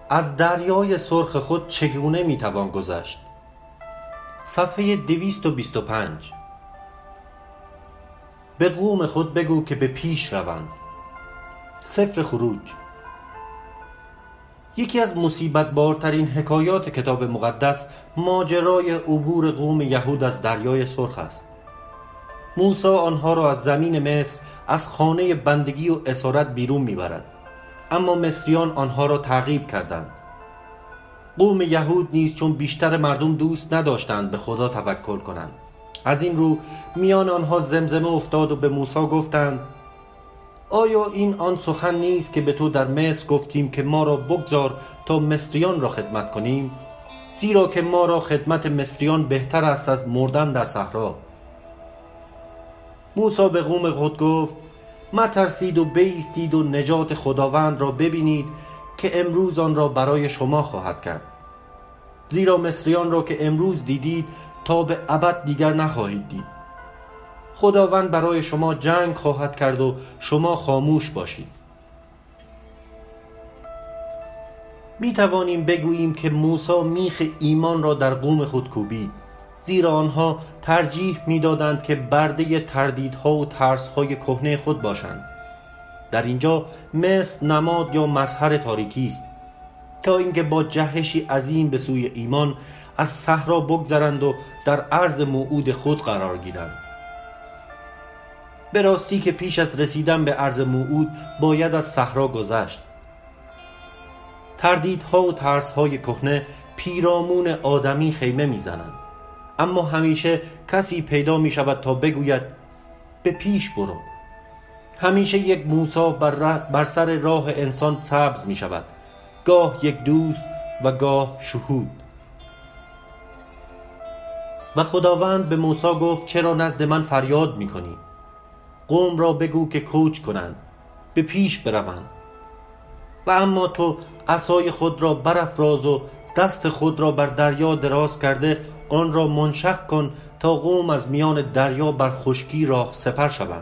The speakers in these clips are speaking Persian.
از دریای سرخ خود چگونه میتوان گذشت؟ صفحه 225. به قوم خود بگو که به پیش روند. سفر خروج. یکی از مصیبت بارترین حکایات کتاب مقدس ماجرای عبور قوم یهود از دریای سرخ است. موسی آنها را از زمین مصر، از خانه بندگی و اسارت بیرون میبرد، اما مصریان آنها را تعقیب کردند. قوم یهود نیز چون بیشتر مردم دوست نداشتند به خدا توکل کنند، از این رو میان آنها زمزمه افتاد و به موسی گفتند: آیا این آن سخن نیست که به تو در مصر گفتیم که ما را بگذار تا مصریان را خدمت کنیم؟ زیرا که ما را خدمت مصریان بهتر است از مردن در صحرا. موسی به قوم خود گفت: مترسید و بایستید و نجات خداوند را ببینید که امروز آن را برای شما خواهد کرد. زیرا مصریان را که امروز دیدید تا به ابد دیگر نخواهید دید. خداوند برای شما جنگ خواهد کرد و شما خاموش باشید. می توانیم بگوییم که موسی میخ ایمان را در قوم خود کوبید، زیرا آنها ترجیح می دادند که برده تردیدها و ترسهای کهنه خود باشند. در اینجا مصر نماد یا مظهر تاریکی است، تا اینکه با جهشی عظیم به سوی ایمان از صحرا بگذرند و در عرض موعود خود قرار گیرند. به راستی که پیش از رسیدن به عرض موعود باید از صحرا گذشت. تردیدها و ترسهای کهنه پیرامون آدمی خیمه میزنند، اما همیشه کسی پیدا می شود تا بگوید به پیش برو. همیشه یک موسی بر سر راه انسان سبز می شود، گاه یک دوست و گاه شهود. و خداوند به موسی گفت: چرا نزد من فریاد می کنی؟ قوم را بگو که کوچ کنند، به پیش بروند. و اما تو عصای خود را برافراز و دست خود را بر دریا دراز کرده آن را منشق کن تا قوم از میان دریا بر خشکی راه سپر شوند.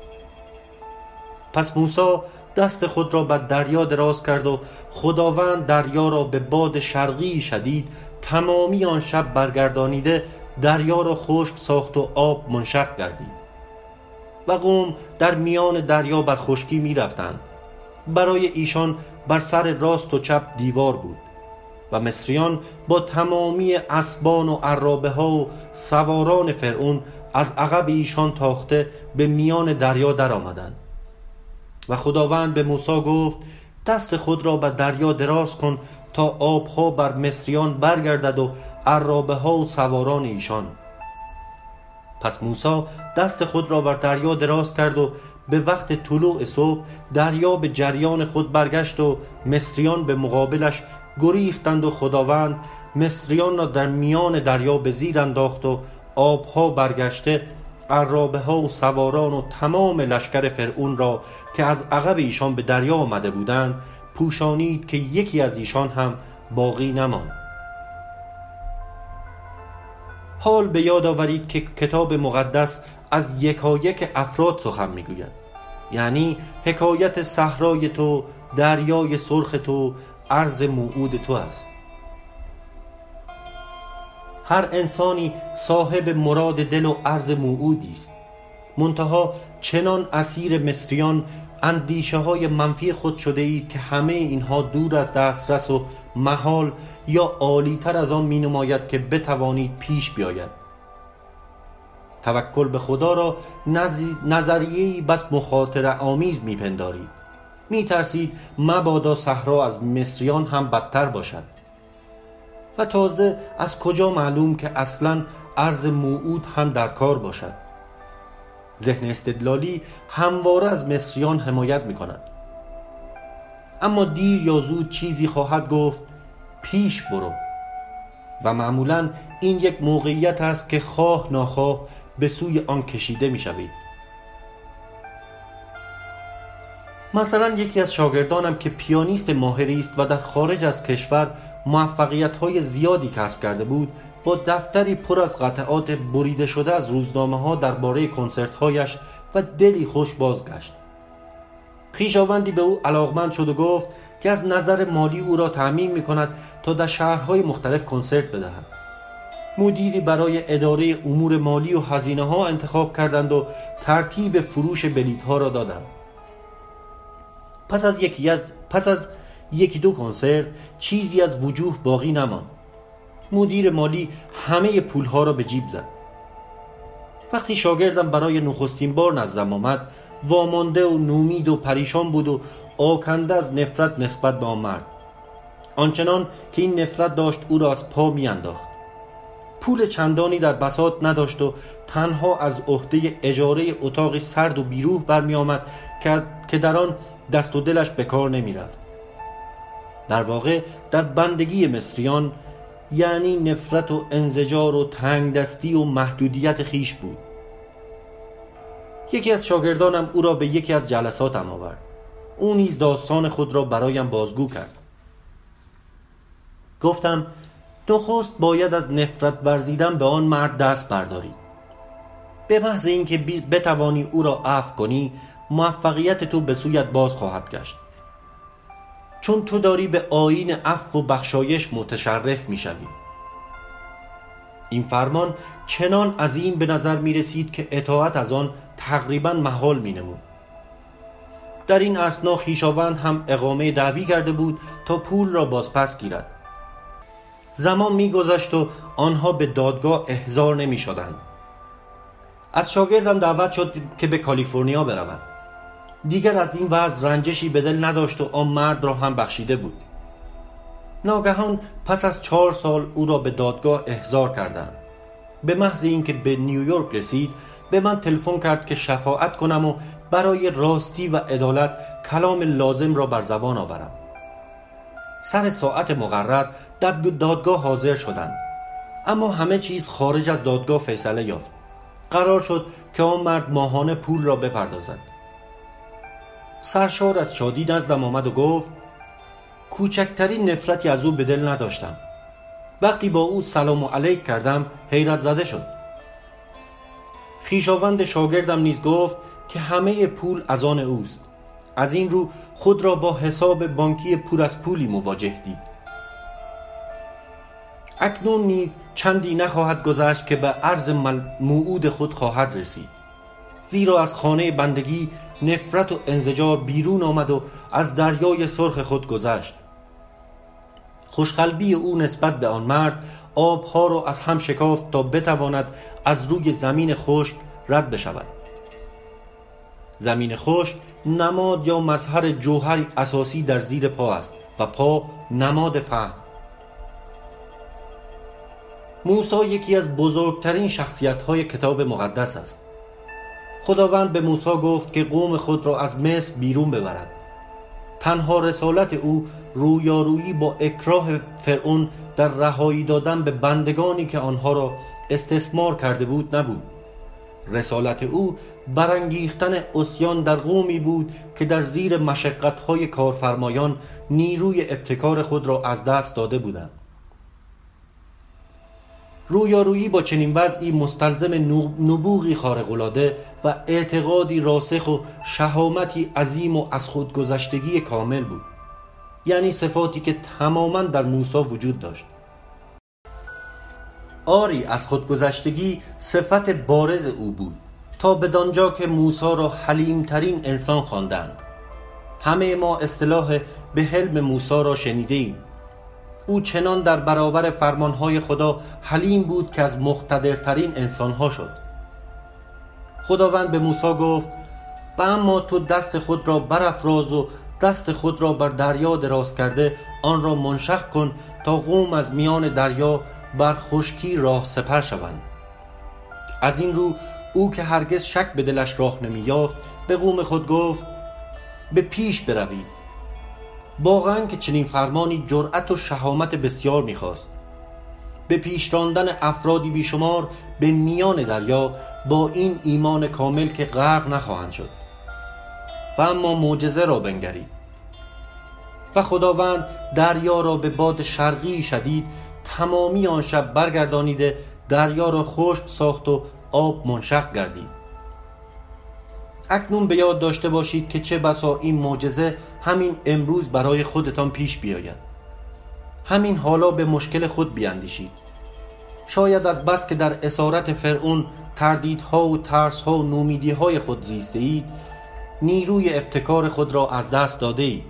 پس موسی دست خود را بر دریا دراز کرد و خداوند دریا را به باد شرقی شدید تمامی آن شب برگردانیده دریا را خشک ساخت و آب منشق گردید. و قوم در میان دریا بر خشکی می رفتند. برای ایشان بر سر راست و چپ دیوار بود. و مصریان با تمامی اسبان و عرابه ها و سواران فرعون از عقب ایشان تاخته به میان دریا در آمدند. و خداوند به موسی گفت: دست خود را بر دریا دراز کن تا آبها بر مصریان برگردد و عرابه ها و سواران ایشان. پس موسی دست خود را بر دریا دراز کرد و به وقت طلوع صبح دریا به جریان خود برگشت و مصریان به مقابلش گریختند و خداوند مصریان را در میان دریا به زیر انداخت و آبها برگشته عرابه ها و سواران و تمام لشکر فرعون را که از عقب ایشان به دریا آمده بودند پوشانید که یکی از ایشان هم باقی نماند. حال به یاد آورید که کتاب مقدس از یکایک افراد سخن میگوید، یعنی حکایت صحرای تو، دریای سرخ تو، عرض موعود تو است. هر انسانی صاحب مراد دل و عرض موعودی است، منتها چنان اسیر مصریان اندیشه های منفی خود شده اید که همه اینها دور از دسترس و محال یا عالی تر از آن می نماید که بتوانید پیش بیاید. توکل به خدا را نظریه‌ای بس مخاطره آمیز می پندارید. می ترسید مبادا صحرا از مصریان هم بدتر باشد. و تازه از کجا معلوم که اصلاً عرض موعود هم در کار باشد؟ ذهن استدلالی همواره از مصریان حمایت می کند. اما دیر یا زود چیزی خواهد گفت: پیش برو. و معمولاً این یک موقعیت است که خواه ناخواه به سوی آن کشیده می شوید. مثلا یکی از شاگردانم که پیانیست ماهری است و در خارج از کشور موفقیت‌های زیادی کسب کرده بود، با دفتری پر از قطعات بریده شده از روزنامه‌ها درباره کنسرت‌هایش و دلی خوش بازگشت. خویشاوندی به او علاقمند شد و گفت که از نظر مالی او را تأمین می‌کند تا در شهرهای مختلف کنسرت بدهد. مدیری برای اداره امور مالی و هزینه‌ها انتخاب کردند و ترتیب فروش بلیط‌ها را دادند. پس از یکی دو کنسرت چیزی از وجوه باقی نماند. مدیر مالی همه پول‌ها را به جیب زد. وقتی شاگردم برای نخستین بار نزدم آمد، وامانده و نومید و پریشان بود و آکنده از نفرت نسبت به آن مرد، آنچنان که این نفرت داشت او را از پا می‌انداخت. پول چندانی در بساط نداشت و تنها از عهده اجاره اتاقی سرد و بیروح برمی آمد که در آن دست و دلش به کار نمی رفت. در واقع در بندگی مصریان یعنی نفرت و انزجار و تنگ دستی و محدودیت خیش بود. یکی از شاگردانم او را به یکی از جلساتم آورد. او نیز داستان خود را برایم بازگو کرد. گفتم نخست باید از نفرت ورزیدن به آن مرد دست برداری. به محض اینکه بتوانی او را عفو کنی، موفقیت تو به سویت باز خواهد گشت، چون تو داری به آیین عفو و بخشایش متشرف می شوی. این فرمان چنان عظیم به نظر می رسید که اطاعت از آن تقریبا محال می نمود. در این اثنا خویشاوند هم اقامه دعوی کرده بود تا پول را بازپس گیرد. زمان می گذشت و آنها به دادگاه احضار نمی شدند. از شاگردم دعوت شد که به کالیفرنیا برود. دیگر از این وضع رنجشی به دل نداشت و آن مرد را هم بخشیده بود. ناگهان پس از 4 سال او را به دادگاه احضار کردند. به محض اینکه به نیویورک رسید به من تلفن کرد که شفاعت کنم و برای راستی و عدالت کلام لازم را بر زبان آورم. سر ساعت مقرر در دادگاه حاضر شدند، اما همه چیز خارج از دادگاه فیصله یافت. قرار شد که آن مرد ماهانه پول را بپردازد. سرشار از شادی نزدم آمد و گفت کوچکترین نفرتی از او به دل نداشتم. وقتی با او سلام علیک کردم حیرت زده شد. خویشاوند شاگردم نیز گفت که همه پول از آن اوست. از این رو خود را با حساب بانکی پر از پولی مواجه دید. اکنون نیز چندی نخواهد گذشت که به عرض موعود خود خواهد رسید، زیرا از خانه بندگی نفرت و انزجار بیرون آمد و از دریای سرخ خود گذشت. خوشقلبی او نسبت به آن مرد آبها را از هم شکافت تا بتواند از روی زمین خشک رد بشود. زمین خشک نماد یا مظهر جوهری اساسی در زیر پا است و پا نماد فهم. موسی یکی از بزرگترین شخصیت‌های کتاب مقدس است. خداوند به موسی گفت که قوم خود را از مصر بیرون ببرد. تنها رسالت او رویارویی با اکراه فرعون در رهایی دادن به بندگانی که آنها را استثمار کرده بود نبود. رسالت او برانگیختن عصیان در قومی بود که در زیر مشقت‌های کارفرمایان نیروی ابتکار خود را از دست داده بودند. رویارویی با چنین وضعی مستلزم نبوغی خارق‌العاده و اعتقادی راسخ و شهامتی عظیم و از خودگذشتگی کامل بود، یعنی صفاتی که تماماً در موسی وجود داشت. آری از خودگذشتگی صفت بارز او بود، تا بدانجا که موسی را حلیم‌ترین انسان خواندند. همه ما اصطلاح به حلم موسی را شنیده ایم. او چنان در برابر فرمانهای خدا حلیم بود که از مقتدرترین انسانها شد. خداوند به موسی گفت و اما تو دست خود را برافراز و دست خود را بر دریا دراز کرده آن را منشق کن تا قوم از میان دریا بر خشکی راه سپر شوند. از این رو او که هرگز شک به دلش راه نمی یافت به قوم خود گفت به پیش بروید. واقعاً که چنین فرمانی جرأت و شهامت بسیار می‌خواست. به پیش راندن افرادی بیشمار به میان دریا با این ایمان کامل که غرق نخواهند شد. و اما معجزه را بنگرید. و خداوند دریا را به باد شرقی شدید تمامی آن شب برگردانیده دریا را خشک ساخت و آب منشق گردید. اکنون به یاد داشته باشید که چه بسا این معجزه همین امروز برای خودتان پیش بیاید. همین حالا به مشکل خود بیاندیشید. شاید از بس که در اسارت فرعون تردیدها و ترسها و نومیدیهای خود زیسته اید، نیروی ابتکار خود را از دست داده اید.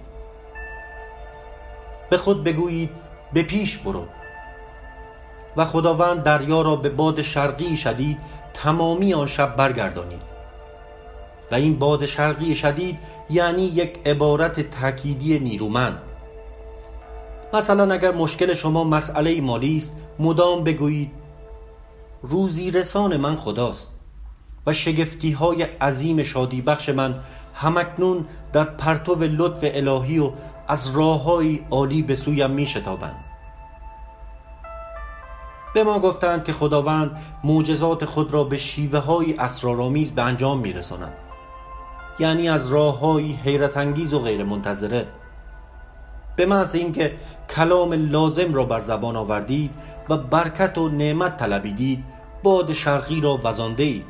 به خود بگویید به پیش برو و خداوند دریا را به باد شرقی شدید تمامی آن شب برگردانید. و این باد شرقی شدید یعنی یک عبارت تأکیدی نیرومند. مثلا اگر مشکل شما مسئله مالی است، مدام بگویید روزی رسان من خداست و شگفتی های عظیم شادی بخش من همکنون در پرتو لطف الهی و از راه‌های عالی به سویم می شتابند. به ما گفتند که خداوند معجزات خود را به شیوه‌های اسرارآمیز به انجام می رساند، یعنی از راه‌های حیرت انگیز و غیر منتظره. به محض اینکه کلام لازم را بر زبان آوردید و برکت و نعمت طلبیدید، باد شرقی را وزانده اید.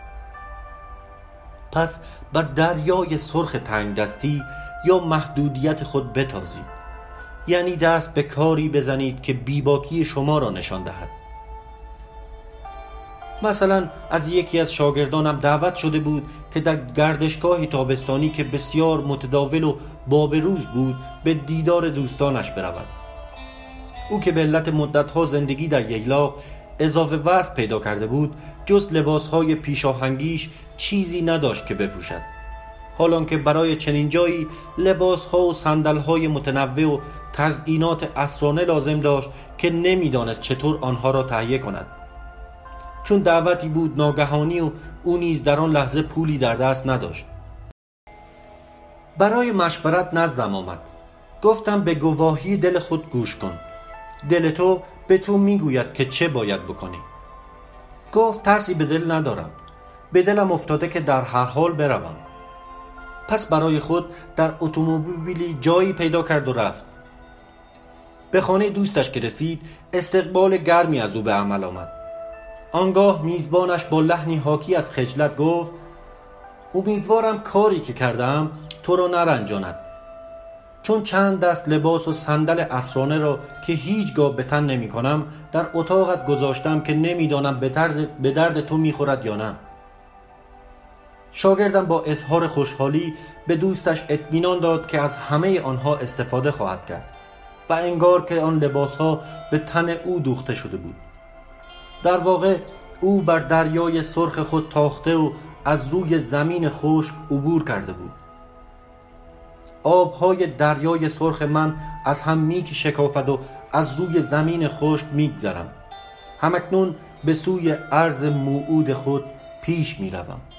پس بر دریای سرخ تنگ دستی یا محدودیت خود بتازید، یعنی دست به کاری بزنید که بیباکی شما را نشان دهد. مثلا از یکی از شاگردانم دعوت شده بود که در گردشگاهی تابستانی که بسیار متداول و بابروز بود به دیدار دوستانش برود. او که به علت مدتها زندگی در ییلاق اضافه وزن پیدا کرده بود، جز لباسهای پیشاهنگیش چیزی نداشت که بپوشد، حالان که برای چنین جایی لباسها و صندلهای متنوع و تزیینات عصرانه لازم داشت که نمیدانست چطور آنها را تهیه کند. چون دعوتی بود ناگهانی و او نیز در آن لحظه پولی در دست نداشت. برای مشورت نزدم آمد. گفتم به گواهی دل خود گوش کن. دل تو به تو میگوید که چه باید بکنی. گفت ترسی به دل ندارم. به دلم افتاده که در هر حال بروم. پس برای خود در اتومبیلی جایی پیدا کرد و رفت. به خانه دوستش که رسید استقبال گرمی از او به عمل آمد. آنگاه میزبانش با لحنی حاکی از خجلت گفت امیدوارم کاری که کردم تو را نرنجاند، چون چند دست لباس و صندل عصرانه را که هیچگاه به تن نمی کنم در اتاقت گذاشتم که نمیدانم به درد تو میخورد یا نه. شاگردم با اظهار خوشحالی به دوستش اطمینان داد که از همه آنها استفاده خواهد کرد و انگار که آن لباسها به تن او دوخته شده بود. در واقع او بر دریای سرخ خود تاخته و از روی زمین خشک عبور کرده بود. آبهای دریای سرخ من از هم می‌شکافد و از روی زمین خشک می‌گذرم. همکنون به سوی عرض موعود خود پیش می‌روم.